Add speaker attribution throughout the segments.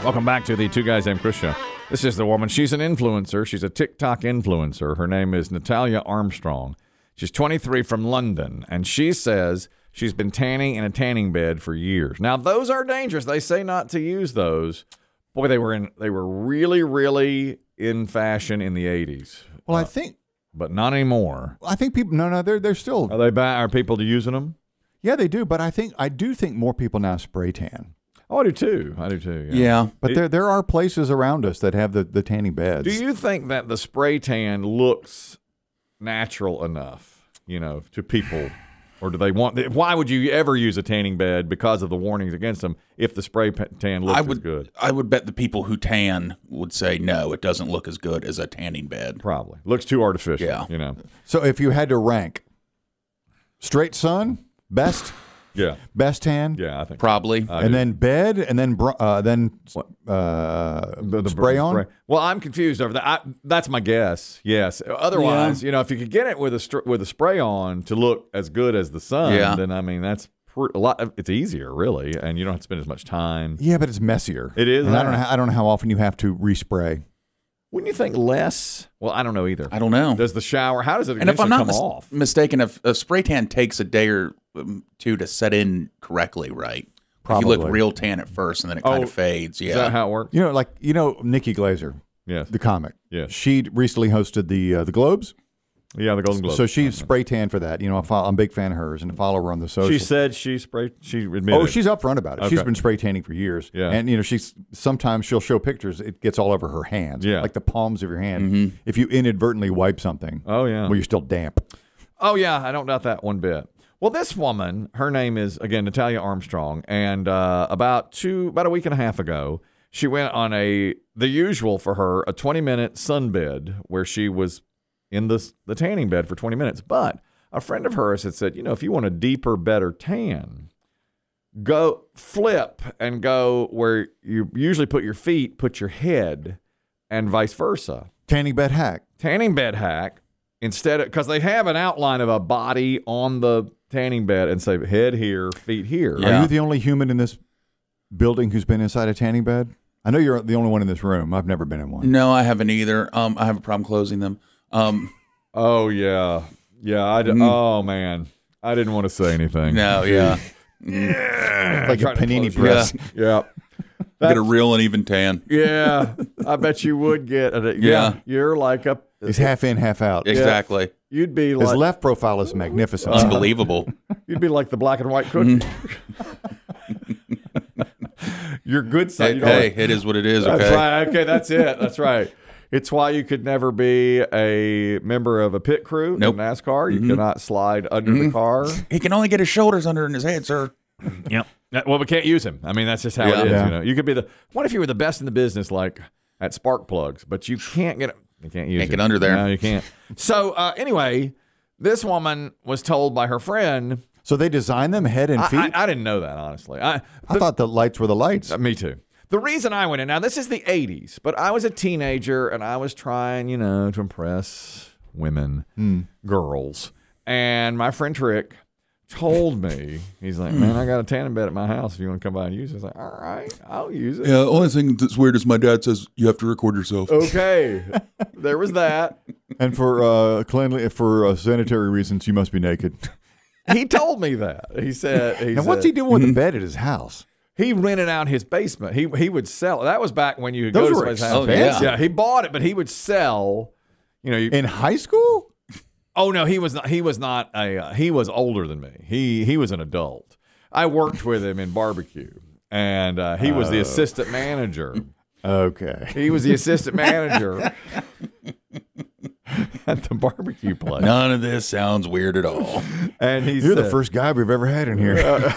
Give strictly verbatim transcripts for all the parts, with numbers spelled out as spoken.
Speaker 1: Welcome back to the Two Guys Named Chris show. This is the woman. She's an influencer. She's a TikTok influencer. Her name is Natalia Armstrong. She's twenty-three from London, and she says she's been tanning in a tanning bed for years. Now, those are dangerous. They say not to use those. Boy, they were in. They were really, really in fashion in the eighties.
Speaker 2: Well,
Speaker 1: uh,
Speaker 2: I think,
Speaker 1: but not anymore.
Speaker 2: I think people. No, no, they're they're still.
Speaker 1: Are they ba- Are people using them?
Speaker 2: Yeah, they do. But I think I do think more people now spray tan.
Speaker 1: Oh, I do too. I do too. Yeah.
Speaker 3: Yeah.
Speaker 2: But
Speaker 1: It-
Speaker 2: there there are places around us that have the, the tanning beds.
Speaker 1: Do you think that the spray tan looks natural enough, you know, to people? Or do they want? Why would you ever use a tanning bed because of the warnings against them if the spray tan looks
Speaker 3: I would,
Speaker 1: as good?
Speaker 3: I would bet the people who tan would say, no, it doesn't look as good as a tanning bed.
Speaker 1: Probably. Looks too artificial,
Speaker 3: Yeah.
Speaker 1: you know.
Speaker 2: So if you had to rank, straight sun, best,
Speaker 1: Yeah.
Speaker 2: best tan,
Speaker 1: Yeah, I think.
Speaker 3: Probably.
Speaker 1: I
Speaker 2: and
Speaker 1: do.
Speaker 2: then bed, and then br- uh, then uh,
Speaker 1: The- the
Speaker 2: spray on.
Speaker 1: spray- Well, I'm confused over that. I, that's my guess. Yes. Otherwise, you know, if you could get it with a str- with a spray on to look as good as the sun,
Speaker 3: Yeah.
Speaker 1: then I mean that's pr- a lot. It's easier, really, and you don't have to spend as much time.
Speaker 2: Yeah, but it's messier.
Speaker 1: It is,
Speaker 2: And I don't
Speaker 1: huh?
Speaker 2: know. How, I don't know how often you have to respray.
Speaker 1: Wouldn't you think less? Well, I don't know either.
Speaker 3: I don't know.
Speaker 1: Does the shower? How does it
Speaker 3: And if I'm
Speaker 1: eventually
Speaker 3: not
Speaker 1: come
Speaker 3: mis-
Speaker 1: off?
Speaker 3: mistaken, if a spray tan takes a day or um, two to set in correctly, right? Like you
Speaker 2: Probably.
Speaker 3: look real tan at first, and then it kind
Speaker 1: Oh,
Speaker 3: of fades.
Speaker 1: Is that
Speaker 3: Yeah.
Speaker 1: how it works?
Speaker 2: You know, like you know, Nikki Glazer,
Speaker 1: Yes.
Speaker 2: the comic.
Speaker 1: Yes.
Speaker 2: She recently hosted the uh, the Globes.
Speaker 1: Yeah, the Golden Globe.
Speaker 2: So she spray tan for that. You know, I follow, I'm a big fan of hers and I follow her on the social.
Speaker 1: She said she sprayed. She admitted.
Speaker 2: Oh, she's upfront about it. She's
Speaker 1: Okay.
Speaker 2: been spray tanning for years.
Speaker 1: Yeah.
Speaker 2: And, you know, she's sometimes she'll show pictures. It gets all over her hands.
Speaker 1: Yeah.
Speaker 2: Like the palms of your hand.
Speaker 3: Mm-hmm.
Speaker 2: If you inadvertently wipe something.
Speaker 1: Oh, yeah.
Speaker 2: Well, you're still damp.
Speaker 1: Oh, yeah, I don't doubt that one bit. Well, this woman, her name is, again, Natalia Armstrong, and uh, about two, about a week and a half ago, she went on a, the usual for her, a twenty-minute sunbed where she was in the, the tanning bed for twenty minutes. But a friend of hers had said, you know, if you want a deeper, better tan, go flip and go where you usually put your feet, put your head, and vice versa.
Speaker 2: Tanning bed hack.
Speaker 1: Tanning bed hack. Instead of, because they have an outline of a body on the tanning bed and say head here, feet here.
Speaker 3: Yeah.
Speaker 2: Are you the only human in this building who's been inside a tanning bed? I know you're the only one in this room. I've never been in one.
Speaker 3: No, I haven't either. Um, I have a problem closing them. Um,
Speaker 1: Oh, yeah. Yeah. I d-
Speaker 3: Mm.
Speaker 1: Oh, man. I didn't want to say anything.
Speaker 3: no, yeah.
Speaker 2: Like a
Speaker 1: Trying to
Speaker 2: panini
Speaker 1: close
Speaker 2: press.
Speaker 1: Yeah.
Speaker 3: Get a real uneven tan.
Speaker 1: Yeah. I bet you would get it. Yeah.
Speaker 3: Yeah.
Speaker 1: You're like a,
Speaker 2: He's half in, half out.
Speaker 3: Exactly.
Speaker 1: you'd be
Speaker 2: His
Speaker 1: like,
Speaker 2: left profile is magnificent.
Speaker 3: Unbelievable.
Speaker 1: you'd be like the black and white cookie. Your good side.
Speaker 3: hey,
Speaker 1: you know,
Speaker 3: hey, it is what it is.
Speaker 1: That's
Speaker 3: Okay.
Speaker 1: right. Okay, that's it. That's right. It's why you could never be a member of a pit crew
Speaker 3: Nope.
Speaker 1: in NASCAR. You
Speaker 3: Mhm.
Speaker 1: cannot slide under the car.
Speaker 3: He can only get his shoulders under in his head, sir.
Speaker 1: Yep. Well, we can't use him. I mean, that's just how
Speaker 3: Yeah.
Speaker 1: it is.
Speaker 2: Yeah.
Speaker 1: You know, you could be the. What if you were the best in the business, like at spark plugs, but you can't get. You can't use.
Speaker 3: Can't
Speaker 1: it.
Speaker 3: get under there.
Speaker 1: No, you can't. So uh, anyway, this woman was told by her friend.
Speaker 2: So they design them head and
Speaker 1: I,
Speaker 2: feet?
Speaker 1: I, I didn't know that, honestly. I,
Speaker 2: I thought the lights were the lights.
Speaker 1: Uh, me too. The reason I went in, now this is the eighties, but I was a teenager and I was trying, you know, to impress women, girls. And my friend Trick told me, he's like, man, I got a tanning bed at my house if you want to come by and use it. I was like, all right, I'll use it.
Speaker 3: Yeah, the only thing that's weird is my dad says you have to record yourself.
Speaker 1: Okay. There was that.
Speaker 2: And for uh, cleanly, for uh, sanitary reasons, you must be naked.
Speaker 1: He told me that. He said, he
Speaker 2: Now,
Speaker 1: said,
Speaker 2: what's he doing with the bed at his house?
Speaker 1: He rented out his basement. He he would sell it. That was back when you could
Speaker 2: Those
Speaker 1: go to
Speaker 2: were
Speaker 1: somebody's house.
Speaker 3: expensive.
Speaker 1: yeah. He bought it, but he would sell. You know, you,
Speaker 2: In high school?
Speaker 1: oh no, he was not. He was not a. Uh, he was older than me. He he was an adult. I worked with him in barbecue, and uh, he was the assistant manager.
Speaker 2: Okay.
Speaker 1: He was the assistant manager at the barbecue place.
Speaker 3: None of this sounds weird at all.
Speaker 1: And he
Speaker 2: You're
Speaker 1: said,
Speaker 2: the first guy we've ever had in here.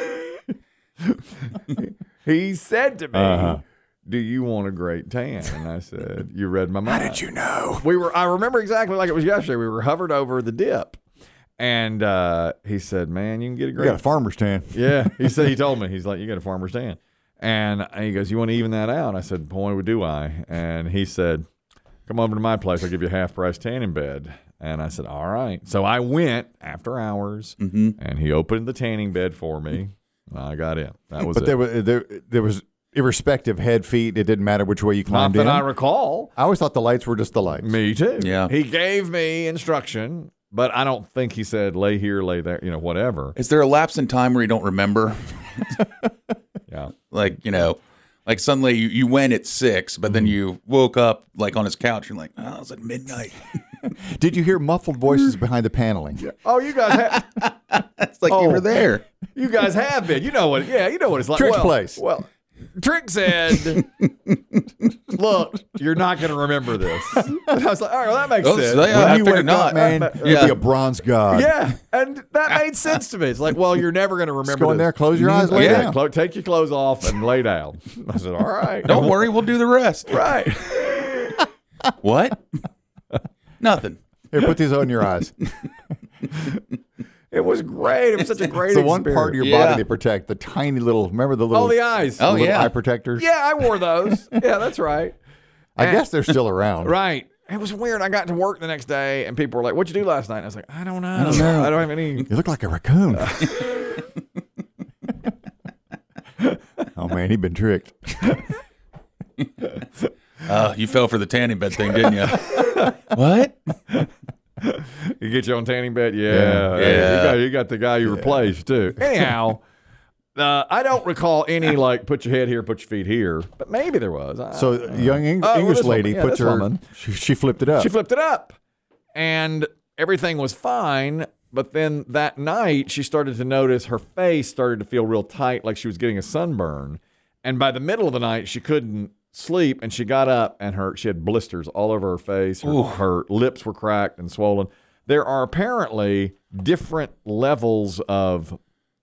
Speaker 1: he said to me,
Speaker 2: Uh-huh.
Speaker 1: "Do you want a great tan?" And I said, "You read my mind."
Speaker 2: How did you know?
Speaker 1: We were. I remember exactly like it was yesterday. We were hovered over the dip, and uh, he said, "Man, you can get a
Speaker 2: You
Speaker 1: great."
Speaker 2: got a farmer's tan.
Speaker 1: Yeah, he said he told me he's like, "You got a farmer's tan," and he goes, "You want to even that out?" I said, "Boy, do I!" And he said, "Come over to my place. I'll give you a half price tanning bed." And I said, "All right." So I went after hours,
Speaker 3: Mm-hmm.
Speaker 1: and he opened the tanning bed for me. And I got in. That was
Speaker 2: But
Speaker 1: it.
Speaker 2: there was there there was irrespective head, feet, it didn't matter which way you
Speaker 1: Not
Speaker 2: climbed
Speaker 1: that
Speaker 2: in?
Speaker 1: I recall.
Speaker 2: I always thought the lights were just the lights.
Speaker 1: Me too.
Speaker 3: Yeah.
Speaker 1: He gave me instruction, but I don't think he said lay here, lay there, you know, whatever.
Speaker 3: Is there a lapse in time where you don't remember?
Speaker 1: Yeah.
Speaker 3: Like, you know, like suddenly you, you went at six, but then you woke up like on his couch. You're like, oh, it was at midnight.
Speaker 2: Did you hear muffled voices behind the paneling?
Speaker 1: Oh, you guys have
Speaker 3: It's like
Speaker 1: Oh.
Speaker 3: you were there.
Speaker 1: you guys have been. You know what? Yeah, you know what it's like.
Speaker 2: Trick's
Speaker 1: well,
Speaker 2: place.
Speaker 1: Well, Trick said, "Look, you're not going to remember this." And I was like, "All right, well, that makes
Speaker 3: Oh,
Speaker 1: sense."
Speaker 3: so yeah,
Speaker 2: When
Speaker 3: I
Speaker 2: you
Speaker 3: figured
Speaker 2: wake
Speaker 3: not.
Speaker 2: up, man,
Speaker 1: Uh,
Speaker 2: you'll
Speaker 3: yeah.
Speaker 2: be a bronze god.
Speaker 1: Yeah, and that made sense to me. It's like, well, you're never going to remember.
Speaker 2: go in
Speaker 1: this.
Speaker 2: there, close your eyes,
Speaker 1: Mhm.
Speaker 2: lay
Speaker 1: yeah,
Speaker 2: down.
Speaker 1: clo- take your clothes off and lay down. I said, "All right,
Speaker 3: Don't worry, we'll do the rest.
Speaker 1: Right.
Speaker 3: What? Nothing.
Speaker 2: Here, put these on your eyes.
Speaker 1: It was great. It was such a great
Speaker 2: It's the one part of your
Speaker 3: Yeah.
Speaker 2: body they protect. The tiny little, remember the little,
Speaker 1: Oh, the eyes.
Speaker 3: Oh,
Speaker 2: little
Speaker 3: yeah.
Speaker 2: eye protectors?
Speaker 1: Yeah, I wore those. Yeah, that's right.
Speaker 2: I guess they're still around.
Speaker 1: Right. It was weird. I got to work the next day, and people were like, "What'd you do last night?" And I was like, "I don't know. I
Speaker 2: don't know.
Speaker 1: I don't have any."
Speaker 2: You look like a raccoon. Oh, man, he'd been tricked.
Speaker 3: Uh, you fell for the tanning bed thing, didn't you? What?
Speaker 1: You get your own tanning bed? Yeah.
Speaker 2: Yeah.
Speaker 1: Hey,
Speaker 3: Yeah.
Speaker 1: You, got, you got the guy you replaced, too. Anyhow, uh, I don't recall any, like, put your head here, put your feet here, but maybe there was. I,
Speaker 2: So, a young Eng-
Speaker 1: Oh, well,
Speaker 2: English
Speaker 1: this woman.
Speaker 2: lady
Speaker 1: Yeah,
Speaker 2: puts
Speaker 1: this
Speaker 2: her,
Speaker 1: woman.
Speaker 2: she, she flipped it up.
Speaker 1: She flipped it up, and everything was fine. But then that night, she started to notice her face started to feel real tight, like she was getting a sunburn. And by the middle of the night, she couldn't sleep, and she got up, and her she had blisters all over her face. Her, her lips were cracked and swollen. There are apparently different levels of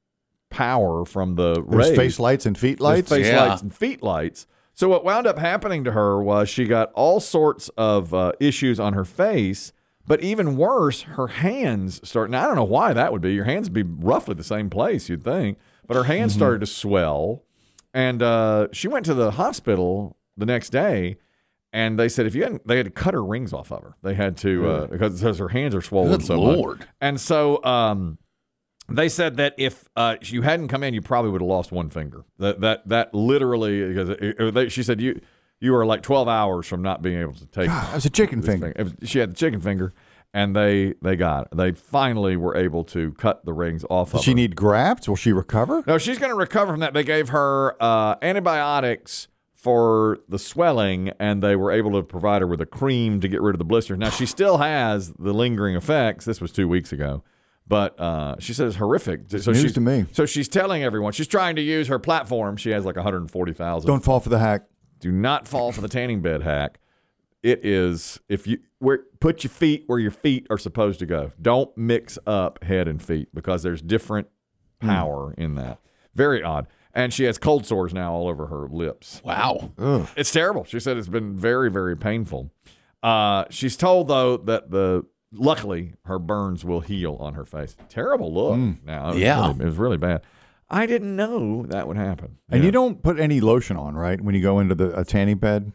Speaker 1: power from the
Speaker 2: There's
Speaker 1: rays.
Speaker 2: face lights and feet lights.
Speaker 1: There's face
Speaker 3: Yeah.
Speaker 1: lights and feet lights. So what wound up happening to her was she got all sorts of uh, issues on her face, but even worse, her hands started. Now, I don't know why that would be. Your hands would be roughly the same place, you'd think. But her hands
Speaker 2: Mm-hmm.
Speaker 1: started to swell, and uh, she went to the hospital the next day, and they said if you hadn't, they had to cut her rings off of her. They had to uh, because, because her hands are swollen
Speaker 3: Good
Speaker 1: so
Speaker 3: Lord.
Speaker 1: much. And so um, they said that if uh, you hadn't come in, you probably would have lost one finger. That that that literally because it, it- they, she said you you were like twelve hours from not being able to take.
Speaker 2: God, it was a chicken
Speaker 1: this
Speaker 2: finger.
Speaker 1: thing. It was- she had the chicken finger, and they they got it. They finally were able to cut the rings off
Speaker 2: Does
Speaker 1: of
Speaker 2: she
Speaker 1: her.
Speaker 2: need grafts? Will she recover?
Speaker 1: No, she's going to recover from that. They gave her uh, antibiotics for the swelling, and they were able to provide her with a cream to get rid of the blisters. Now, she still has the lingering effects. This was two weeks ago. But uh, she says horrific. So
Speaker 2: news
Speaker 1: she's,
Speaker 2: to me.
Speaker 1: So she's telling everyone. She's trying to use her platform. She has like one hundred forty thousand.
Speaker 2: Don't fall for the hack.
Speaker 1: Do not fall for the tanning bed hack. It is if you where put your feet where your feet are supposed to go. Don't mix up head and feet because there's different power in that. Very odd. And she has cold sores now all over her lips.
Speaker 3: Wow.
Speaker 1: It's terrible. She said it's been very, very painful. Uh, she's told though that the luckily her burns will heal on her face. Terrible look. Now, it was
Speaker 3: Yeah.
Speaker 1: really, it was really bad. I didn't know that would happen.
Speaker 2: And
Speaker 1: Yeah.
Speaker 2: you don't put any lotion on, right? When you go into the a tanning bed.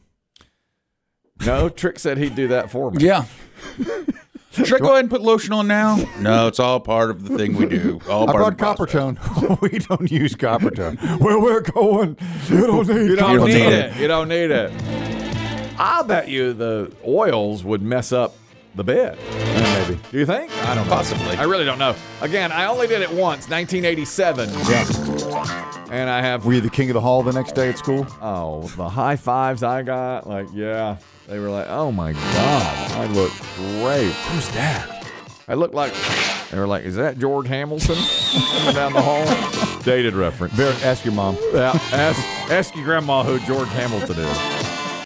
Speaker 1: No, Trick said he'd do that for me.
Speaker 3: Yeah. Should I go ahead and put lotion on now? No, it's all part of the thing we do. All
Speaker 2: I
Speaker 3: part
Speaker 2: brought
Speaker 3: of the
Speaker 2: copper
Speaker 3: process.
Speaker 2: tone. We don't use copper tone. Where we're going, you don't need
Speaker 1: You don't,
Speaker 3: You don't
Speaker 1: need,
Speaker 3: need
Speaker 1: it. You don't need it. I'll bet you the oils would mess up the bed.
Speaker 2: Eh, maybe.
Speaker 1: Do you think? I don't know.
Speaker 3: Possibly.
Speaker 1: I really don't know. Again, I only did it once, nineteen eighty-seven.
Speaker 2: Yeah.
Speaker 1: And I have,
Speaker 2: Were you the king of the hall the next day at school?
Speaker 1: oh, the high fives I got. Like, yeah. They were like, oh my God, I look great.
Speaker 2: Who's that?
Speaker 1: I look like, they were like, is that George Hamilton coming down the hall? Dated reference.
Speaker 2: Barrett, ask your mom.
Speaker 1: Yeah, ask, ask your grandma who George Hamilton is.